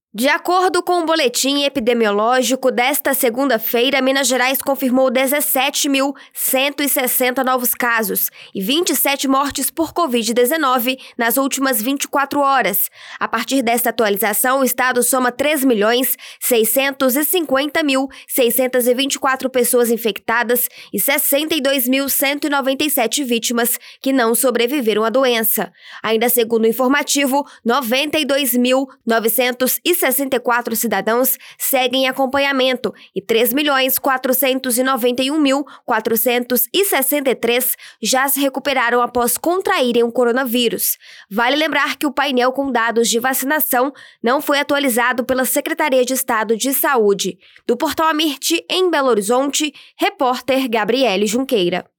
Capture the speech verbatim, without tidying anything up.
De acordo com o boletim epidemiológico desta segunda-feira, Minas Gerais confirmou dezessete mil cento e sessenta novos casos e vinte e sete mortes por covid dezenove nas últimas vinte e quatro horas. A partir desta atualização, o estado soma três milhões seiscentos e cinquenta mil seiscentos e vinte e quatro pessoas infectadas e sessenta e dois mil cento e noventa e sete vítimas que não sobreviveram à doença. Ainda segundo o informativo, noventa e dois mil novecentos e sessenta e quatro cidadãos seguem em acompanhamento e três milhões quatrocentos e noventa e um mil quatrocentos e sessenta e três já se recuperaram após contraírem o coronavírus. Vale lembrar que o painel com dados de vacinação não foi atualizado pela Secretaria de Estado de Saúde. Do Portal Amirte, em Belo Horizonte, repórter Gabriele Junqueira.